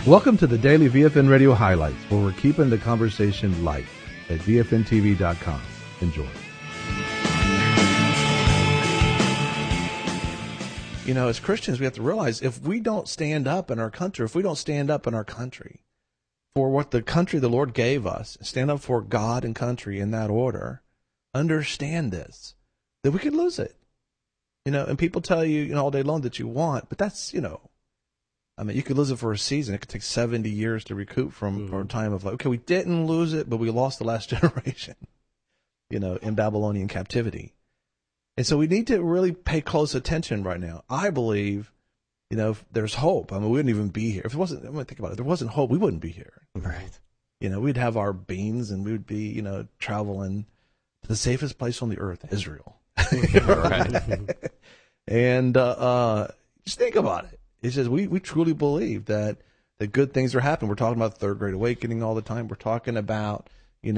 Welcome to the Daily VFN Radio Highlights, where we're keeping the conversation light at VFNTV.com. Enjoy. You know, as Christians, we have to realize if we don't stand up in our country, for what the country the Lord gave us, stand up for God and country in that order, understand this, that we could lose it. You know, and people tell you, all day long that you want, but that's, you could lose it for a season. It could take 70 years to recoup from a time of okay, we didn't lose it, but we lost the last generation, in Babylonian captivity. And so we need to really pay close attention right now. I believe, if there's hope. We wouldn't even be here. If it wasn't, think about it. If there wasn't hope, we wouldn't be here. Right. We'd have our beans and we would be, traveling to the safest place on the earth, Israel. Right. And just think about it. It says we truly believe that good things are happening. We're talking about the third great awakening all the time. We're talking about,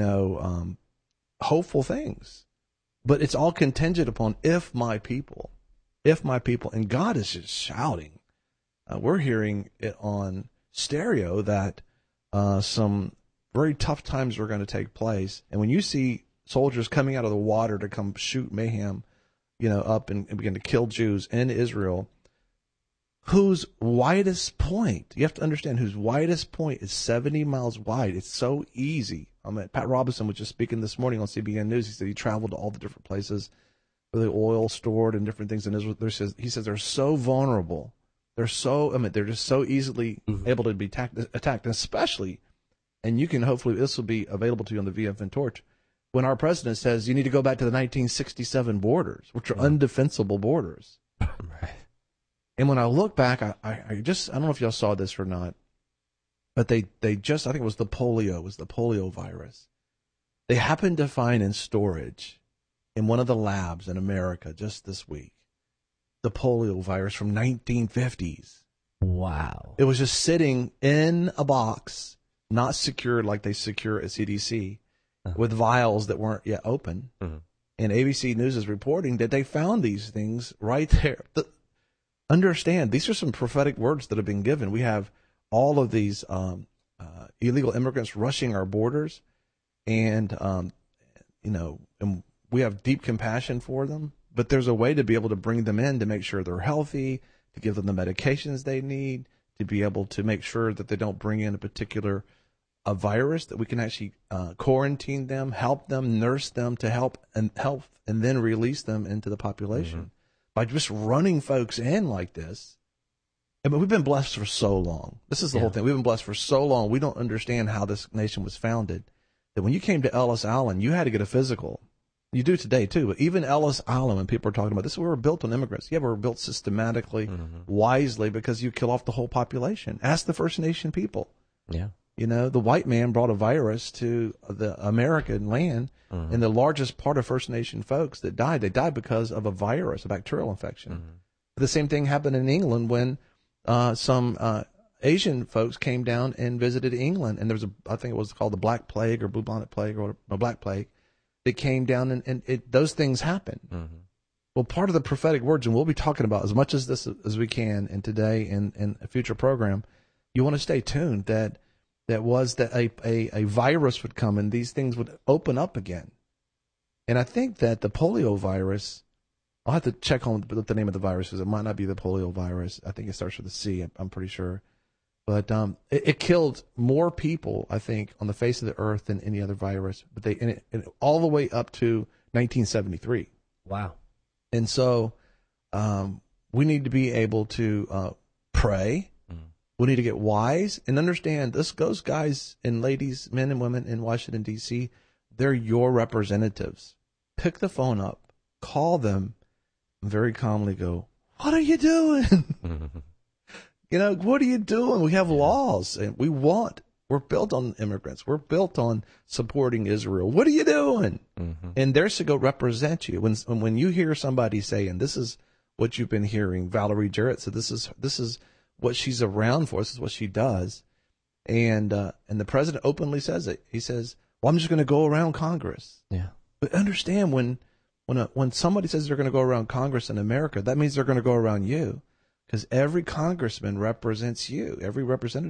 hopeful things. But it's all contingent upon if my people, and God is just shouting. We're hearing it on stereo that some very tough times are going to take place. And when you see soldiers coming out of the water to come shoot mayhem, up and begin to kill Jews in Israel, whose widest point, you have to understand, whose widest point is 70 miles wide. It's so easy. Pat Robertson was just speaking this morning on CBN News. He said he traveled to all the different places where the oil stored and different things in Israel. He says they're so vulnerable. They're just so easily able to be attacked, especially, and you can hopefully, this will be available to you on the VFN Torch, when our president says you need to go back to the 1967 borders, which are undefensible borders. Right. And when I look back, I don't know if y'all saw this or not, but they just, I think it was the polio virus. They happened to find in storage in one of the labs in America just this week, the polio virus from 1950s. Wow. It was just sitting in a box, not secured like they secure at CDC, with vials that weren't yet open. Mm-hmm. And ABC News is reporting that they found these things right there. Understand, these are some prophetic words that have been given. We have all of these illegal immigrants rushing our borders, and and we have deep compassion for them. But there's a way to be able to bring them in to make sure they're healthy, to give them the medications they need, to be able to make sure that they don't bring in a virus, that we can actually quarantine them, help them, nurse them to help, and then release them into the population. Mm-hmm. By just running folks in like this. We've been blessed for so long. This is the whole thing. We've been blessed for so long. We don't understand how this nation was founded. That when you came to Ellis Island, you had to get a physical. You do today too, but even Ellis Island, when people are talking about this, we were built on immigrants. Yeah, we were built systematically, wisely, because you kill off the whole population. Ask the First Nation people. Yeah. The white man brought a virus to the American land, and the largest part of First Nation folks that died, they died because of a virus, a bacterial infection. The same thing happened in England when some Asian folks came down and visited England, and there was I think it was called the Black Plague or Bubonic Plague or Black Plague. That came down, and those things happen. Mm-hmm. Well, part of the prophetic words, and we'll be talking about as much as this as we can in today and a future program, you want to stay tuned that a virus would come and these things would open up again. And I think that the polio virus, I'll have to check on what the name of the virus is. It might not be the polio virus. I think it starts with a C, I'm pretty sure. But it killed more people, I think, on the face of the earth than any other virus. But all the way up to 1973. Wow. And so we need to be able to pray. We need to get wise and understand this. Those guys and ladies, men and women in Washington, D.C., they're your representatives. Pick the phone up, call them, and very calmly go, "What are you doing?" What are you doing? We have laws, and we're built on immigrants. We're built on supporting Israel. What are you doing? Mm-hmm. And they're to go represent you. When you hear somebody saying, this is what you've been hearing, Valerie Jarrett said, this is what she's around for. This is what she does. And the president openly says it. He says, well, I'm just going to go around Congress. Yeah. But understand when somebody says they're going to go around Congress in America, that means they're going to go around you. Because every congressman represents you. Every representative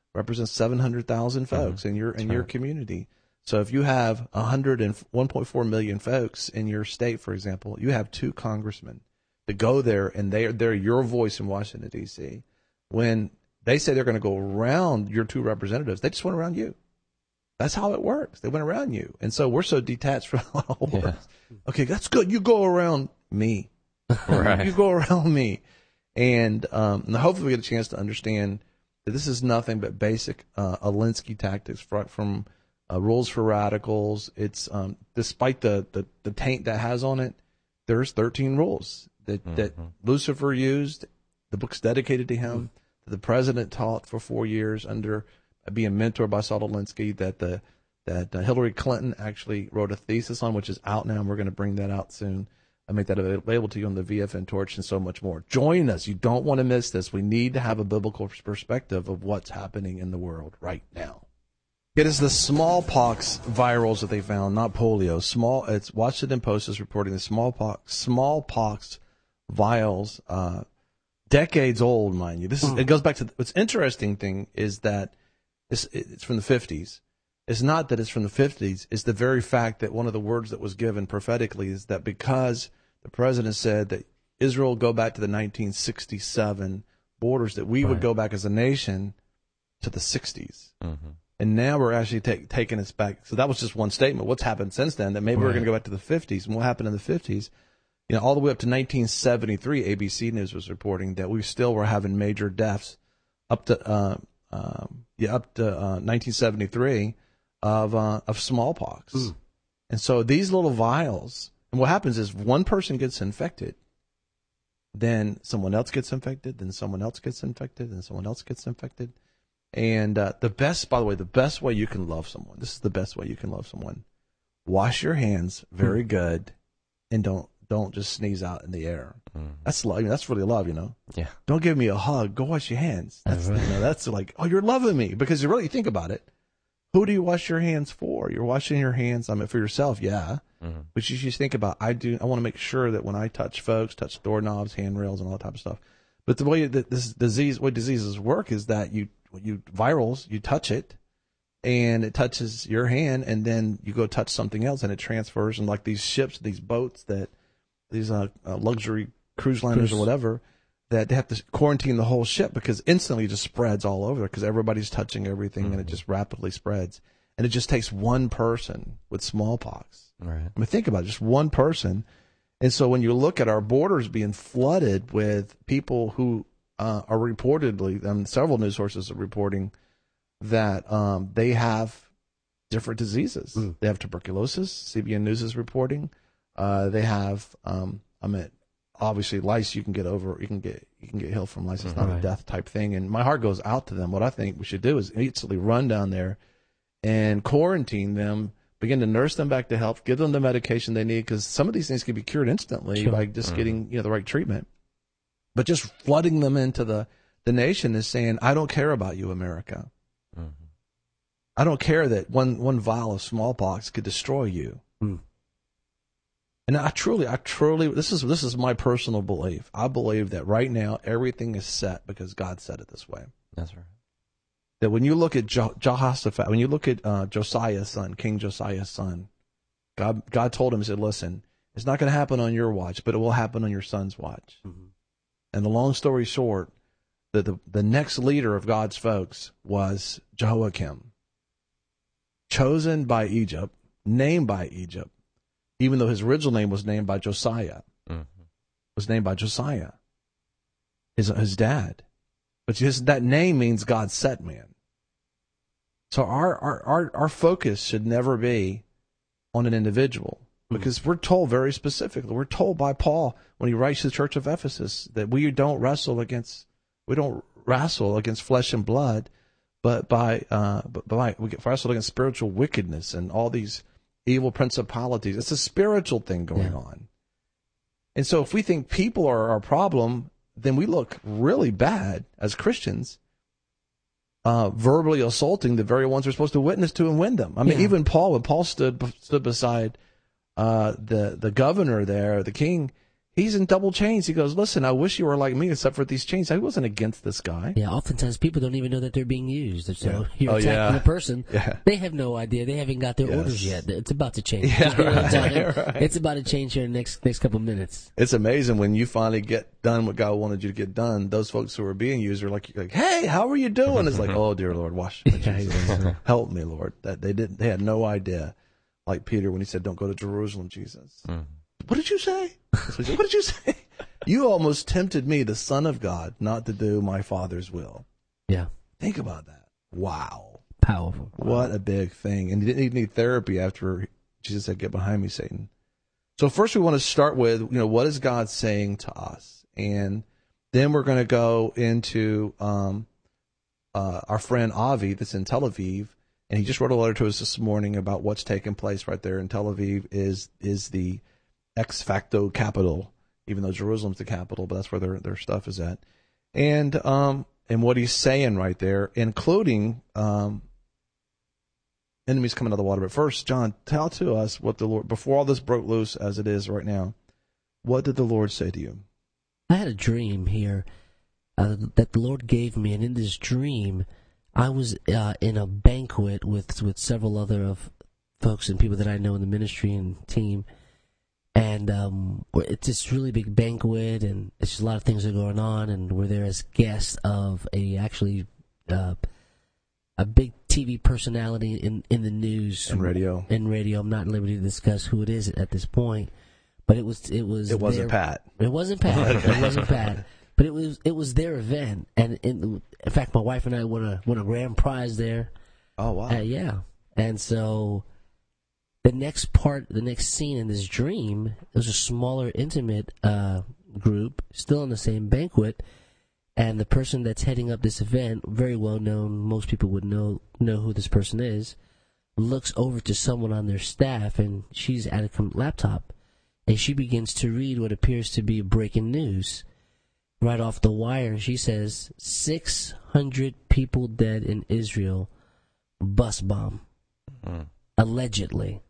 represents 700,000 folks in your community. So if you have 1.4 million folks in your state, for example, you have 2 congressmen that go there, and they're your voice in Washington, D.C. When they say they're going to go around your 2 representatives, they just went around you. That's how it works. They went around you. And so we're so detached from the whole world. Okay, that's good. You go around me. Right. You go around me. And hopefully we get a chance to understand that this is nothing but basic Alinsky tactics from Rules for Radicals. It's despite the taint that has on it, there's 13 rules that Lucifer used. The book's dedicated to him. That the president taught for 4 years under being mentored by Saul Alinsky. That Hillary Clinton actually wrote a thesis on, which is out now, and we're going to bring that out soon. I make that available to you on the VFN Torch and so much more. Join us. You don't want to miss this. We need to have a biblical perspective of what's happening in the world right now. It is the smallpox virals that they found, not polio. It's Washington Post is reporting the smallpox vials, decades old, mind you. It goes back to what's interesting thing is that it's from the 50s. It's not that it's from the 50s. It's the very fact that one of the words that was given prophetically is that because the president said that Israel would go back to the 1967 borders, that we would go back as a nation to the 60s. And now we're actually taking us back. So that was just one statement. What's happened since then? That maybe we're going to go back to the 50s. And what happened in the 50s? All the way up to 1973, ABC News was reporting that we still were having major deaths up to 1973 of smallpox. And so these little vials, and what happens is one person gets infected, then someone else gets infected, then someone else gets infected, then someone else gets infected. And the best way you can love someone, this is the best way you can love someone, wash your hands very good, and don't just sneeze out in the air. That's love. That's really love, Yeah. Don't give me a hug. Go wash your hands. That's like, oh, you're loving me, because you really think about it. Who do you wash your hands for? You're washing your hands, for yourself, yeah. But you just think about, I want to make sure that when I touch folks, touch doorknobs, handrails, and all that type of stuff. But the way that diseases work is that you touch it, and it touches your hand, and then you go touch something else, and it transfers. And like these ships, these boats, these luxury cruise liners or whatever, that they have to quarantine the whole ship because instantly it just spreads all over because everybody's touching everything, and it just rapidly spreads. And it just takes one person with smallpox. Right. Think about it, just one person. And so when you look at our borders being flooded with people who are reportedly, several news sources are reporting that they have different diseases. They have tuberculosis. CBN News is reporting. They have, obviously lice. You can get healed from lice. It's not a death type thing. And my heart goes out to them. What I think we should do is instantly run down there and quarantine them, begin to nurse them back to health, give them the medication they need, because some of these things can be cured instantly by just getting the right treatment. But just flooding them into the nation is saying, I don't care about you, America. I don't care that one vial of smallpox could destroy you. And I truly, this is my personal belief. I believe that right now everything is set because God said it this way. That's right. That when you look at Jehoshaphat, when you look at Josiah's son, King Josiah's son, God told him, he said, listen, it's not going to happen on your watch, but it will happen on your son's watch. And the long story short, the next leader of God's folks was Jehoiakim, chosen by Egypt, named by Egypt, even though his original name was named by Josiah, was named by Josiah, his dad. But that name means God set man. So our focus should never be on an individual, because we're told very specifically, we're told by Paul when he writes to the church of Ephesus that we don't wrestle against flesh and blood, but we wrestle against spiritual wickedness and all these evil principalities. It's a spiritual thing going on. And so if we think people are our problem, then we look really bad as Christians, verbally assaulting the very ones we're supposed to witness to and win them. Even Paul, when Paul stood beside the governor there, the king, He's in double chains. He goes, listen, I wish you were like me except for these chains. I wasn't against this guy. Yeah, oftentimes people don't even know that they're being used. So Yeah. you're attacking the person. Yeah. They have no idea. They haven't got their orders yet. It's about to change. Yeah, Just give it time. right. It's about to change here in the next couple of minutes. It's amazing when you finally get done what God wanted you to get done. Those folks who are being used are like, hey, how are you doing? It's like, oh, dear Lord, wash me, Jesus. Help me, Lord. That they had no idea. Like Peter when he said, don't go to Jerusalem, Jesus. What did you say? What did you say? You almost tempted me, the Son of God, not to do my Father's will. Yeah. Think about that. Wow. Powerful. What a big thing. And he didn't need therapy after Jesus said, get behind me, Satan. So first we want to start with, what is God saying to us? And then we're going to go into our friend Avi that's in Tel Aviv. And he just wrote a letter to us this morning about what's taking place right there in Tel Aviv is the ex facto capital, even though Jerusalem's the capital, but that's where their stuff is at. And what he's saying right there, including enemies coming out of the water. But first, John, tell to us what the Lord, before all this broke loose as it is right now, what did the Lord say to you? I had a dream here that the Lord gave me, and in this dream, I was in a banquet with several other folks and people that I know in the ministry and team, and it's this really big banquet, and it's just a lot of things are going on, and we're there as guests of a big TV personality in the news and radio. I'm not at liberty to discuss who it is at this point, but it wasn't Pat. It wasn't Pat. It wasn't Pat. But it was their event, and in fact, my wife and I won a grand prize there. Oh wow! Yeah, and so the next scene in this dream, it was a smaller, intimate group, still in the same banquet, and the person that's heading up this event, very well known, most people would know who this person is, looks over to someone on their staff, and she's at a laptop, and she begins to read what appears to be breaking news. Right off the wire, she says 600 people dead in Israel, bus bomb, allegedly.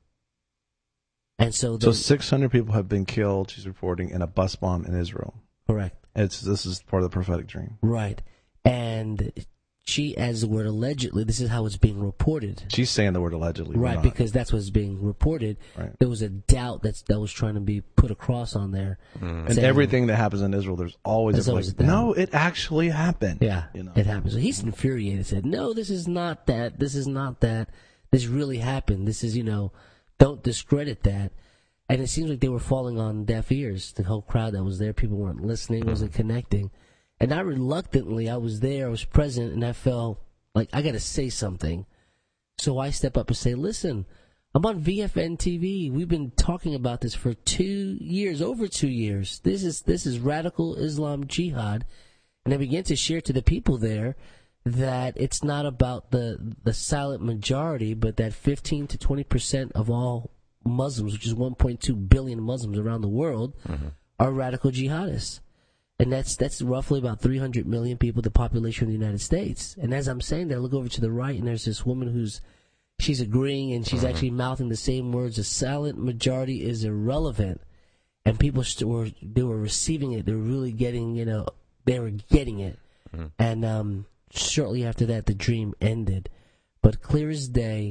And so 600 people have been killed, she's reporting, in a bus bomb in Israel. Correct. This is part of the prophetic dream. Right. And she adds the word allegedly. This is how it's being reported. She's saying the word allegedly. Right, because that's what's being reported. Right. There was a doubt that was trying to be put across on there. And everything that happens in Israel, there's always a doubt. No, it actually happened. Yeah, it happened. So he's infuriated. Said, no, this is not that. This is not that. This really happened. This is, don't discredit that. And it seems like they were falling on deaf ears. The whole crowd that was there, people weren't listening, wasn't connecting. And I was there, I was present, and I felt like I got to say something. So I step up and say, listen, I'm on VFN TV. We've been talking about this for 2 years, over 2 years. This is radical Islam jihad. And I began to share to the people there that it's not about the silent majority, but that 15 to 20% of all Muslims, which is 1.2 billion Muslims around the world, are radical jihadists. And that's roughly about 300 million people, the population of the United States. And as I'm saying that, I look over to the right, and there's this woman she's agreeing, and she's actually mouthing the same words. The silent majority is irrelevant. And people they were receiving it. They were really getting, they were getting it. And shortly after that, the dream ended. But clear as day,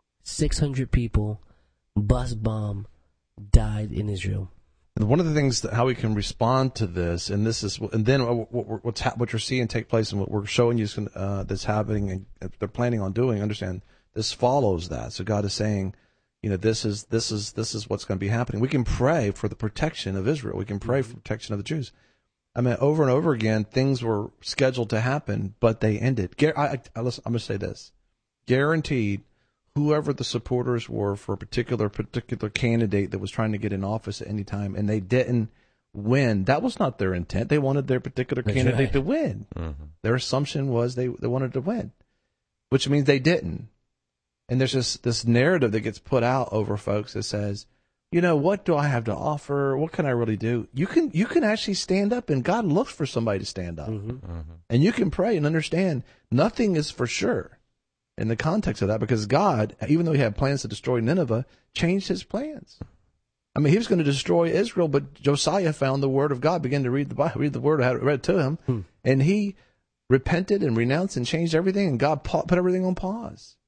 600 people, bus bomb, died in Israel. And one of the things how we can respond to this, and then what you're seeing take place, and what we're showing you that's happening, and they're planning on doing. Understand, this follows that. So God is saying, this is what's going to be happening. We can pray for the protection of Israel. We can pray for protection of the Jews. I mean, over and over again, things were scheduled to happen, but they ended. I'm going to say this: guaranteed. Whoever the supporters were for a particular candidate that was trying to get in office at any time, and they didn't win, that was not their intent. They wanted their particular candidate to win. Their assumption was they wanted to win, which means they didn't. And there's this narrative that gets put out over folks that says, what do I have to offer? What can I really do? You can actually stand up, and God looks for somebody to stand up. And you can pray and understand nothing is for sure. In the context of that, because God, even though he had plans to destroy Nineveh, changed his plans. I mean, he was going to destroy Israel, but Josiah found the word of God, began to read the Bible, read the word, I had it read to him, and he repented and renounced and changed everything, and God put everything on pause.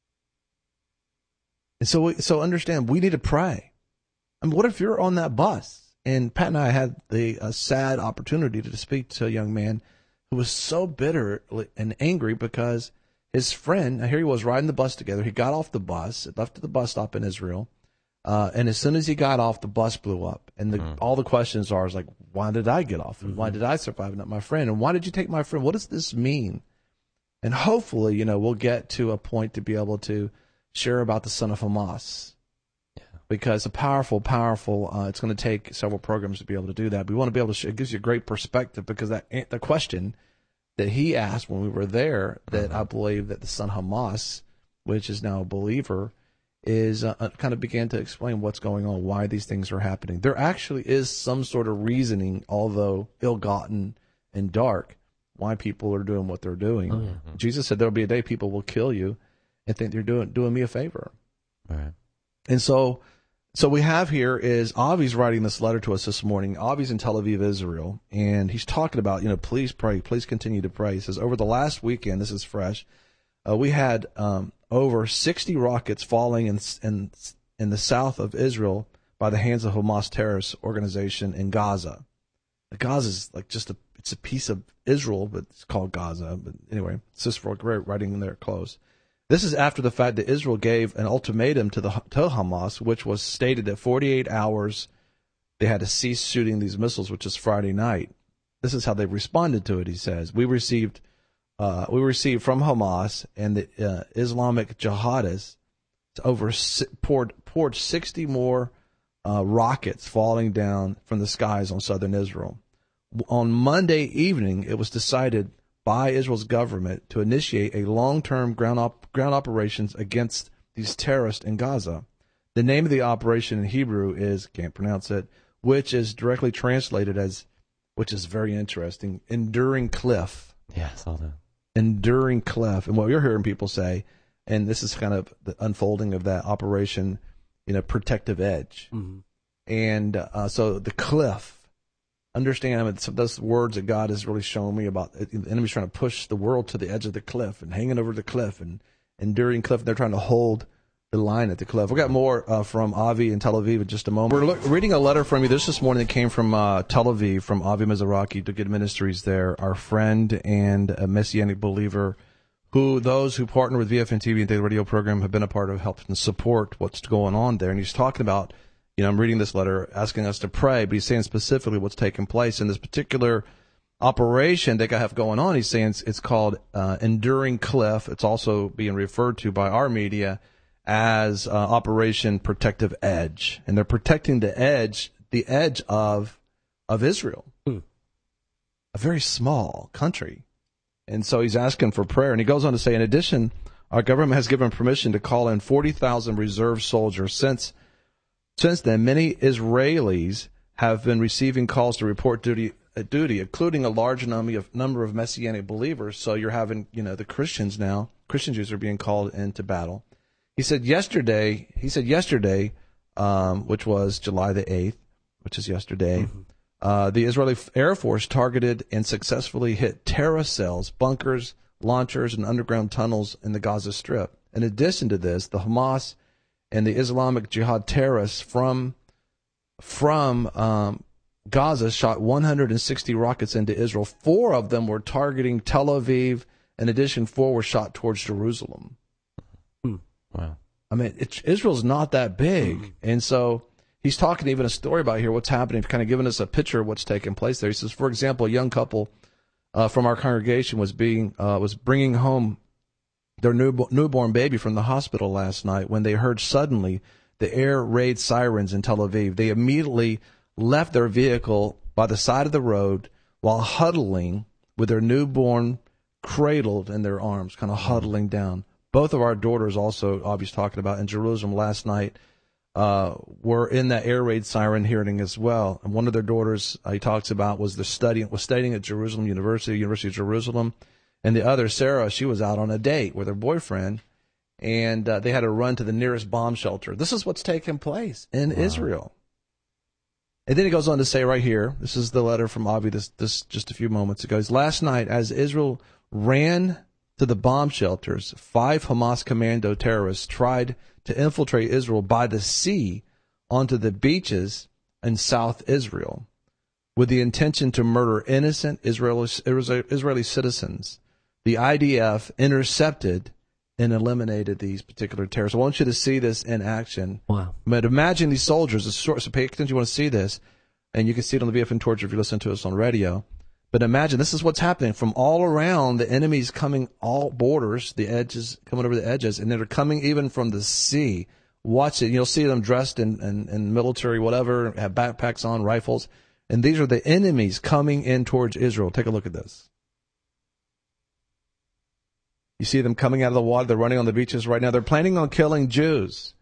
And so understand, we need to pray. I mean, what if you're on that bus? And Pat and I had the sad opportunity to speak to a young man who was so bitter and angry because his friend, here he was riding the bus together. He got off the bus, left at the bus stop in Israel, and as soon as he got off, the bus blew up. And all the questions are like, why did I get off? And why did I survive and not my friend? And why did you take my friend? What does this mean? And hopefully, we'll get to a point to be able to share about the son of Hamas. Yeah. Because it's going to take several programs to be able to do that. We want to be able to share. It gives you a great perspective because the question that he asked when we were there, that I believe that the son Hamas, which is now a believer, is kind of began to explain what's going on, why these things are happening. There actually is some sort of reasoning, although ill-gotten and dark, why people are doing what they're doing. Oh, yeah. Jesus said there'll be a day people will kill you and think they're doing me a favor. Right. And so we have here is Avi's writing this letter to us this morning. Avi's in Tel Aviv, Israel, and he's talking about, please pray, please continue to pray. He says, over the last weekend, this is fresh, we had over 60 rockets falling in the south of Israel by the hands of Hamas terrorist organization in Gaza. Gaza is like it's a piece of Israel, but it's called Gaza. But anyway, it's just for writing in there close. This is after the fact that Israel gave an ultimatum to Hamas, which was stated that 48 hours they had to cease shooting these missiles, which is Friday night. This is how they responded to it. He says, we received from Hamas and the Islamic jihadists poured 60 more rockets falling down from the skies on southern Israel. On Monday evening, it was decided by Israel's government to initiate a long-term ground operations against these terrorists in Gaza. The name of the operation in Hebrew is, can't pronounce it, which is directly translated as, which is very interesting, Enduring Cliff. Yeah, I saw that. Enduring Cliff. And what you're hearing people say, and this is kind of the unfolding of that operation, Protective Edge. Mm-hmm. And so the cliff, understand those words that God has really shown me about the enemy's trying to push the world to the edge of the cliff and hanging over the cliff and enduring cliff. They're trying to hold the line at the cliff. We got more from Avi in Tel Aviv in just a moment. We're reading a letter from you this morning that came from Tel Aviv, from Avi Mizrahi to Good Ministries there, our friend and a Messianic believer who those who partner with VFN TV and the radio program have been a part of helping support what's going on there. And he's talking about, I'm reading this letter asking us to pray, but he's saying specifically what's taking place in this particular operation they have going on. He's saying it's called Enduring Cliff. It's also being referred to by our media as Operation Protective Edge. And they're protecting the edge of Israel, a very small country. And so he's asking for prayer. And he goes on to say, in addition, our government has given permission to call in 40,000 reserve soldiers. Since then, many Israelis have been receiving calls to report duty, including a large number of Messianic believers. So you're having, the Christians now, Christian Jews are being called into battle. He said yesterday, which was July the 8th, which is yesterday, the Israeli Air Force targeted and successfully hit terror cells, bunkers, launchers, and underground tunnels in the Gaza Strip. In addition to this, the Hamas and the Islamic Jihad terrorists from Gaza shot 160 rockets into Israel. 4 of them were targeting Tel Aviv. In addition, 4 were shot towards Jerusalem. Wow. I mean, Israel's not that big. And so he's talking even a story about here what's happening, kind of giving us a picture of what's taking place there. He says, for example, a young couple from our congregation was bringing home their newborn baby from the hospital last night when they heard suddenly the air raid sirens in Tel Aviv. They immediately left their vehicle by the side of the road while huddling with their newborn cradled in their arms, kind of huddling down. Both of our daughters also, obviously talking about in Jerusalem last night, were in that air raid siren hearing as well. And one of their daughters he talks about was studying at Jerusalem University of Jerusalem. And the other, Sarah, she was out on a date with her boyfriend, and they had to run to the nearest bomb shelter. This is what's taking place in Israel. And then he goes on to say right here, this is the letter from Avi, this just a few moments ago. Last night, as Israel ran to the bomb shelters, 5 Hamas commando terrorists tried to infiltrate Israel by the sea onto the beaches in South Israel with the intention to murder innocent Israeli citizens. The IDF intercepted and eliminated these particular terrorists. I want you to see this in action. Wow. But imagine these soldiers, so pay attention, you want to see this, and you can see it on the VFN Torture if you listen to us on radio. But imagine, this is what's happening. From all around, the enemy's coming all borders, the edges, coming over the edges, and they're coming even from the sea. Watch it. You'll see them dressed in military whatever, have backpacks on, rifles. And these are the enemies coming in towards Israel. Take a look at this. You see them coming out of the water. They're running on the beaches right now. They're planning on killing Jews.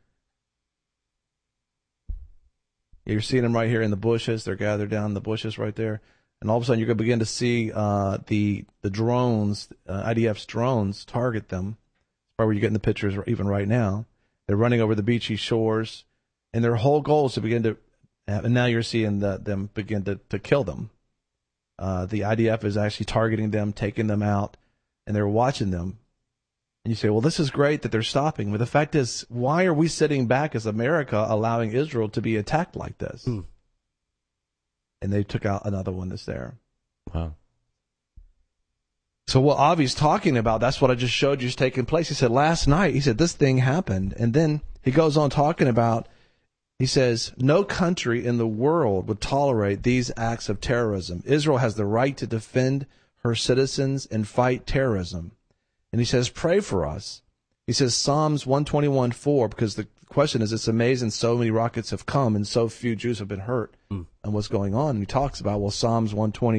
You're seeing them right here in the bushes. They're gathered down in the bushes right there. And all of a sudden, you're going to begin to see the drones, IDF's drones, target them. That's probably where you're getting the pictures even right now. They're running over the beachy shores. And their whole goal is to begin to, and now you're seeing them begin to kill them. The IDF is actually targeting them, taking them out, and they're watching them. And you say, well, this is great that they're stopping. But the fact is, why are we sitting back as America allowing Israel to be attacked like this? And they took out another one that's there. Wow. So what Avi's talking about, that's what I just showed you is taking place. He said last night, he said this thing happened. And then he goes on talking about, he says, no country in the world would tolerate these acts of terrorism. Israel has the right to defend her citizens and fight terrorism. And he says, pray for us. He says Psalms 121:4, because the question is, it's amazing so many rockets have come and so few Jews have been hurt. And what's going on? And he talks about, well, Psalms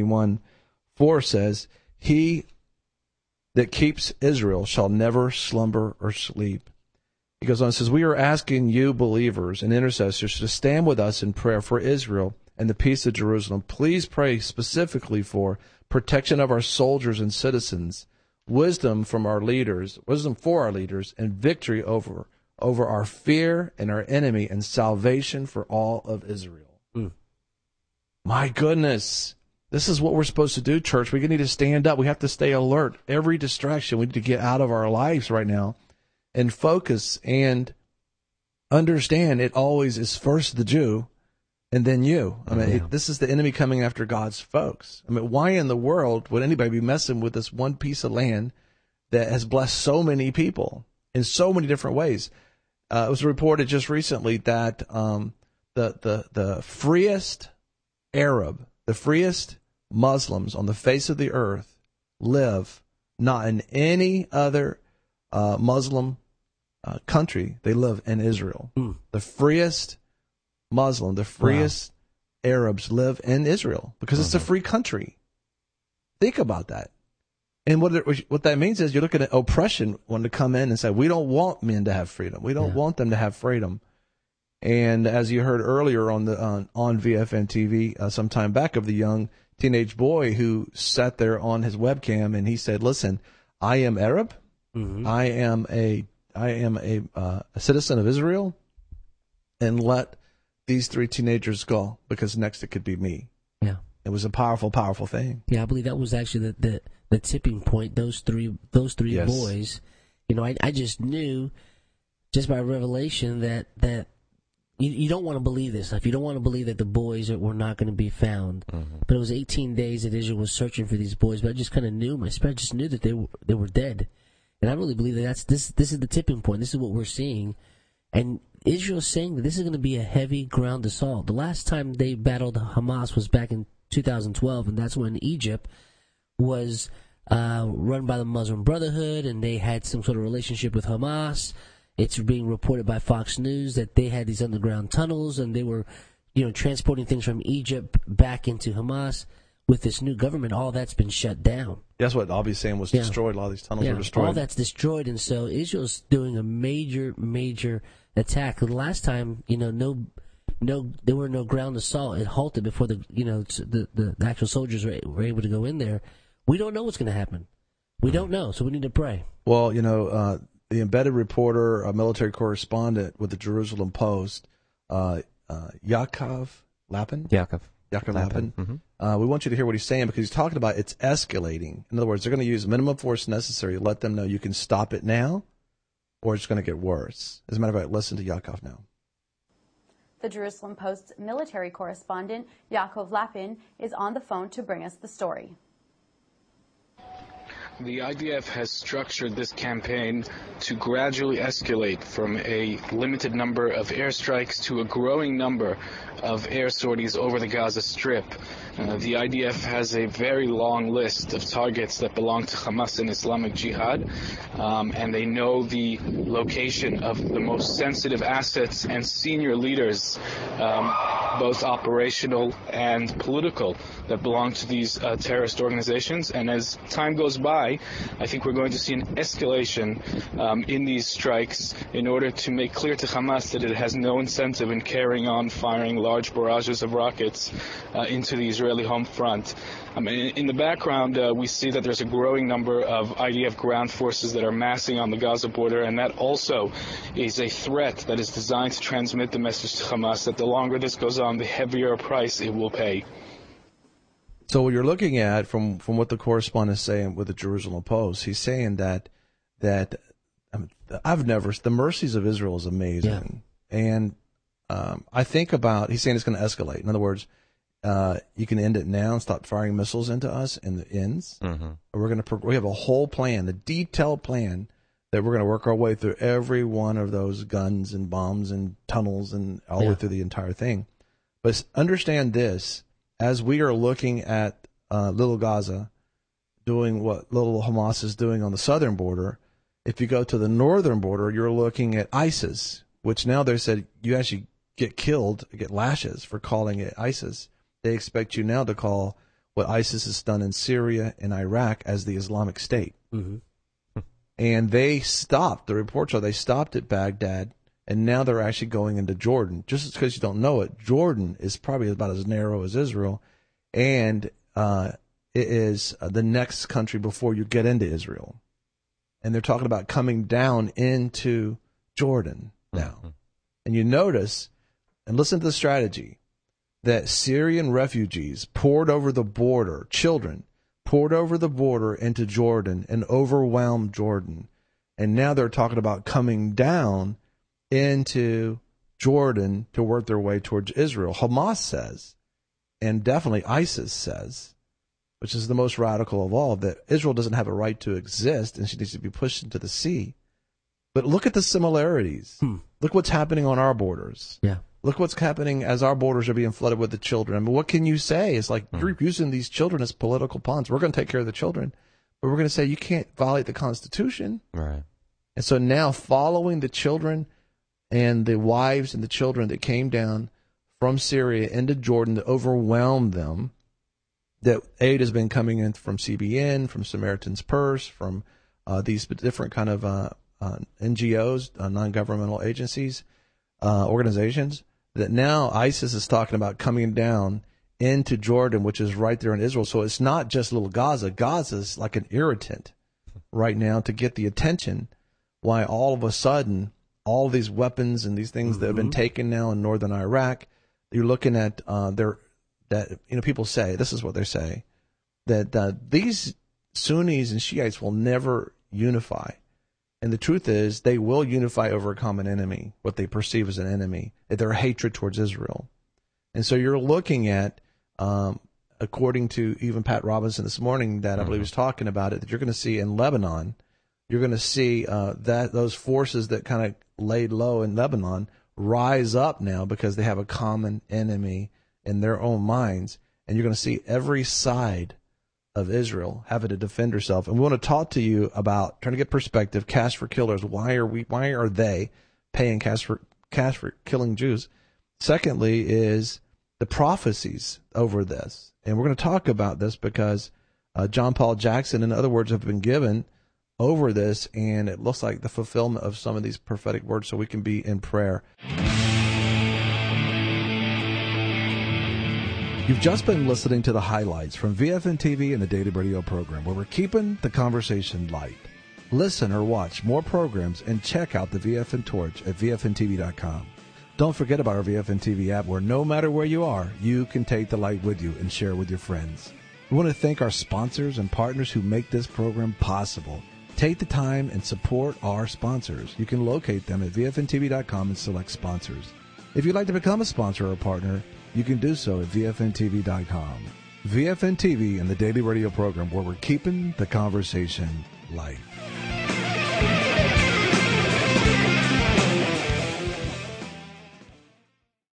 121:4 says, he that keeps Israel shall never slumber or sleep. He goes on and says, we are asking you believers and intercessors to stand with us in prayer for Israel and the peace of Jerusalem. Please pray specifically for protection of our soldiers and citizens, wisdom for our leaders, and victory over our fear and our enemy, and salvation for all of Israel. My goodness. This is what we're supposed to do, church. We need to stand up. We have to stay alert. Every distraction we need to get out of our lives right now and focus and understand it always is first the Jew and then you. I mean, this is the enemy coming after God's folks. I mean, why in the world would anybody be messing with this one piece of land that has blessed so many people in so many different ways? It was reported just recently that the freest Arab, the freest Muslims on the face of the earth live not in any other Muslim country. They live in Israel. The freest Muslim, the freest Arabs live in Israel because it's a free country. Think about that. And what that means is you're looking at oppression wanting to come in and say, we don't want men to have freedom. We don't want them to have freedom. And as you heard earlier on VFN TV some time back of the young teenage boy who sat there on his webcam and he said, listen, I am Arab. I am a citizen of Israel, and let these 3 teenagers go because next it could be me. Yeah. It was a powerful, powerful thing. Yeah, I believe that was actually the tipping point. Those three boys. You know, I just knew, just by revelation, that you don't want to believe this stuff. You don't want to believe that the boys were not going to be found. But it was 18 days that Israel was searching for these boys. But I just kind of knew, my spirit just knew that they were dead. And I really believe that this is the tipping point. This is what we're seeing. And Israel's saying that this is going to be a heavy ground assault. The last time they battled Hamas was back in 2012, and that's when Egypt was run by the Muslim Brotherhood, and they had some sort of relationship with Hamas. It's being reported by Fox News that they had these underground tunnels, and they were, transporting things from Egypt back into Hamas. With this new government, all that's been shut down. That's what Avi's saying was destroyed. A lot of these tunnels were destroyed. All that's destroyed, and so Israel's doing a major, major attack. The last time, there were no ground assault. It halted before the actual soldiers were able to go in there. We don't know what's going to happen. We don't know, so we need to pray. Well, the embedded reporter, a military correspondent with the Jerusalem Post, Yaakov, Lapin? Yaakov. Yaakov Lapin. Mm-hmm. We want you to hear what he's saying because he's talking about it's escalating. In other words, they're going to use minimum force necessary to let them know you can stop it now or it's going to get worse. As a matter of fact, listen to Yaakov now. The Jerusalem Post's military correspondent, Yaakov Lapin, is on the phone to bring us the story. The IDF has structured this campaign to gradually escalate from a limited number of airstrikes to a growing number of air sorties over the Gaza Strip. The IDF has a very long list of targets that belong to Hamas and Islamic Jihad, and they know the location of the most sensitive assets and senior leaders, both operational and political, that belong to these terrorist organizations. And as time goes by, I think we're going to see an escalation in these strikes in order to make clear to Hamas that it has no incentive in carrying on firing large barrages of rockets into the Israeli home front. In the background, we see that there's a growing number of IDF ground forces that are massing on the Gaza border, and that also is a threat that is designed to transmit the message to Hamas that the longer this goes on, the heavier a price it will pay. So what you're looking at from what the correspondent is saying with the Jerusalem Post, he's saying that the mercies of Israel is amazing. Yeah. And I think about, he's saying it's going to escalate. In other words, you can end it now and stop firing missiles into us, and it ends. Mm-hmm. We have a whole plan, a detailed plan that we're going to work our way through every one of those guns and bombs and tunnels and all the way through the entire thing. But understand this. As we are looking at Little Gaza doing what Little Hamas is doing on the southern border, if you go to the northern border, you're looking at ISIS, which now they said you actually get killed, get lashes for calling it ISIS. They expect you now to call what ISIS has done in Syria and Iraq as the Islamic State. Mm-hmm. And they stopped, the reports are they stopped at Baghdad, and now they're actually going into Jordan. Just because you don't know it, Jordan is probably about as narrow as Israel, and it is the next country before you get into Israel. And they're talking about coming down into Jordan now. Mm-hmm. And you notice, and listen to the strategy, that Syrian refugees poured over the border, children poured over the border into Jordan and overwhelmed Jordan. And now they're talking about coming down into Jordan to work their way towards Israel. Hamas says, and definitely ISIS says, which is the most radical of all, that Israel doesn't have a right to exist and she needs to be pushed into the sea. But look at the similarities. Look what's happening on our borders. Yeah. Look what's happening as our borders are being flooded with the children. I mean, what can you say? It's like you're using these children as political pawns. We're going to take care of the children, but we're going to say you can't violate the Constitution. Right. And so now following the children and the wives and the children that came down from Syria into Jordan to overwhelm them, that aid has been coming in from CBN, from Samaritan's Purse, from these different kind of NGOs, non-governmental agencies, organizations, that now ISIS is talking about coming down into Jordan, which is right there in Israel. So it's not just little Gaza. Gaza's like an irritant right now to get the attention, why all of a sudden all these weapons and these things that have been taken now in northern Iraq, you're looking at people say, this is what they say, that these Sunnis and Shiites will never unify. And the truth is, they will unify over a common enemy, what they perceive as an enemy, their hatred towards Israel. And so you're looking at, according to even Pat Robinson this morning, that I believe was talking about it, that you're going to see in Lebanon, you're going to see that those forces that kind of laid low in Lebanon rise up now because they have a common enemy in their own minds. And you're going to see every side of Israel having to defend herself. And we want to talk to you about trying to get perspective. Cash for Killers. Why are they paying cash for killing Jews? Secondly is the prophecies over this. And we're going to talk about this because John Paul Jackson and other words have been given over this, and it looks like the fulfillment of some of these prophetic words, so we can be in prayer. You've just been listening to the highlights from VFN TV and the Daily Radio program, where we're keeping the conversation light. Listen or watch more programs and check out the VFN Torch at VFNTV.com. Don't forget about our VFN TV app, where no matter where you are, you can take the light with you and share it with your friends. We want to thank our sponsors and partners who make this program possible. Take the time and support our sponsors. You can locate them at VFNTV.com and select sponsors. If you'd like to become a sponsor or a partner, you can do so at VFNTV.com. VFN TV and the daily radio program where we're keeping the conversation light.